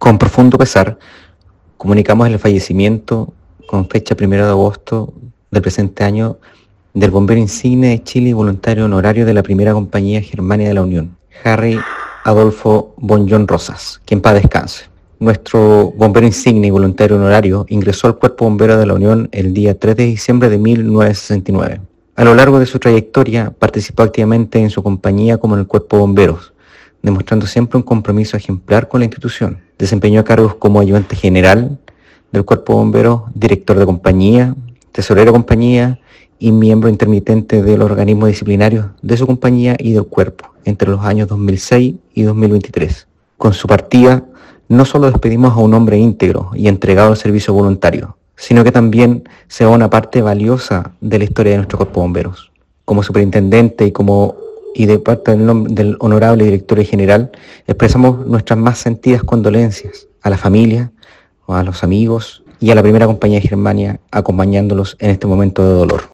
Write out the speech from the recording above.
Con profundo pesar, comunicamos el fallecimiento, con fecha 1 de agosto del presente año, del bombero insigne de Chile y voluntario honorario de la primera compañía Germania de la Unión, Harry Adolfo Bonjour Rosas, que en paz descanse. Nuestro bombero insigne y voluntario honorario ingresó al Cuerpo Bombero de la Unión el día 3 de diciembre de 1969. A lo largo de su trayectoria participó activamente en su compañía como en el Cuerpo de Bomberos, demostrando siempre un compromiso ejemplar con la institución. Desempeñó cargos como ayudante general del Cuerpo de Bomberos, director de compañía, tesorero de compañía y miembro intermitente de los organismos disciplinarios de su compañía y del cuerpo entre los años 2006 y 2023. Con su partida, no solo despedimos a un hombre íntegro y entregado al servicio voluntario, sino que también se va una parte valiosa de la historia de nuestro Cuerpo de Bomberos. Como superintendente y de parte del honorable director general, expresamos nuestras más sentidas condolencias a la familia, a los amigos y a la primera compañía de Germania, acompañándolos en este momento de dolor.